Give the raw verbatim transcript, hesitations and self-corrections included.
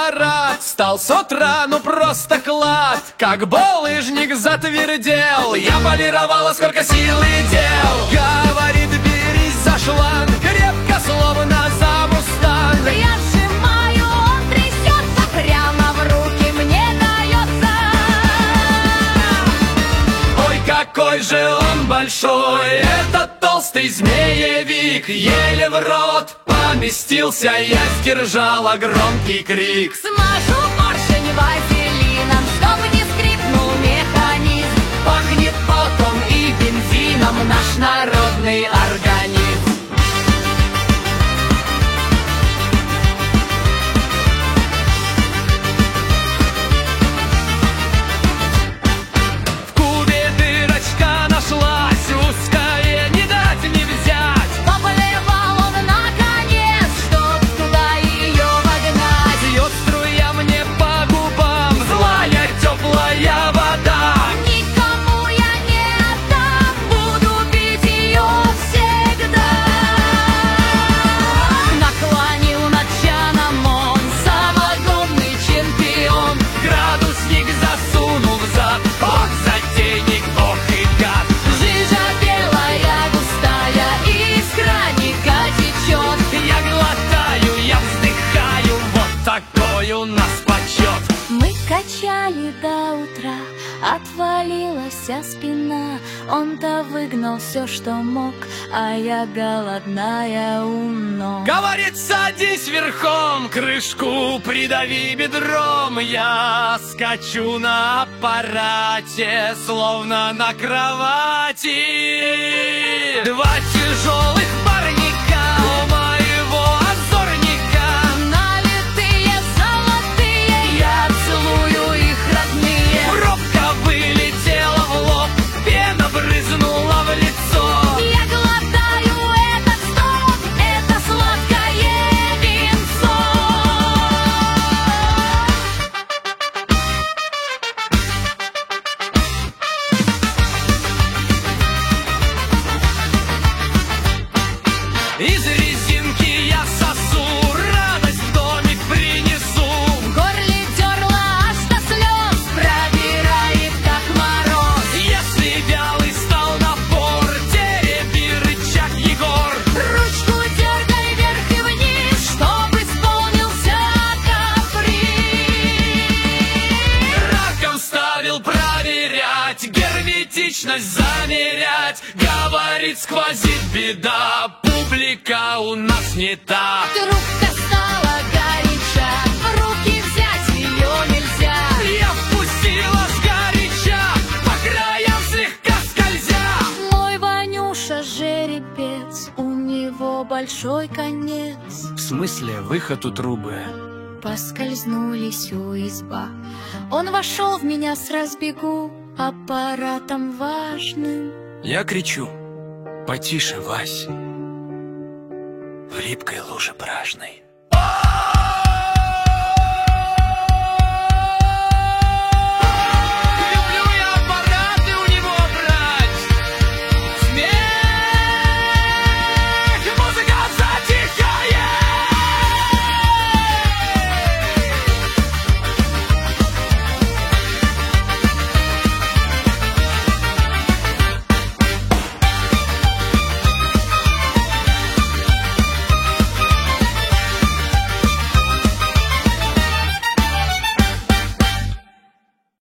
аппарат стал с утра, ну просто клад. Как булыжник затвердел, я полировала, сколько сил и дел. Говорит, берись за шланг, крепко, словно за мустанг. Я сжимаю, он трясется, прямо в руки мне дается. Ой, какой же он большой, этот толстый змеевик. Еле в рот поместился, я сдержала громкий крик. Смажу поршень вазелином, чтоб не скрипнул механизм. Пахнет потом и бензином наш народный организм. В кубе дырочка нашлась, узкая, не дать не взять. Поплевал он наконец, чтоб туда ее вогнать. Бьет струя мне по губам, злая теплая вода. Никому я не отдам, буду пить ее всегда. Наклонил над чаном он, самогонный чемпион. Градусник засунул в зад, ох, затейник, ох и гад. Жижа белая, густая, из краника течет. Я глотаю, я вздыхаю, вот такой у нас почет. Мы качали до утра, отвалилась вся спина. Он-то выгнал все, что мог, а я голодная у ног. Говорит, садись верхом, крышку придави бедром. Я скачу на аппарате, словно на кровати. Два тяжелых парника у моего озорника. Налитые, золотые, я целую их родные. Пробка вылетела в лоб, пена брызнула в лицо. Я глотаю этот стоп, это сладкое винцо. Из резинки я сосу, радость в домик принесу. В горле дерла аж до слез, пробирает как мороз. Если вялый стал напор, тереби рычаг, Егор. Ручку дергай вверх и вниз, чтоб исполнился каприз. Раком ставил проверять, герметичность замерять. Говорит, сквозит беда, публика у нас не та. Трубка стала горяча, в руки взять ее нельзя. Я впустила сгоряча, по краям слегка скользя. Мой Ванюша жеребец, у него большой конец. В смысле, выход у трубы? Поскользнулись у изба. Он вошел в меня с разбегу аппаратом важным. Я кричу: потише, Вась, в липкой луже бражной.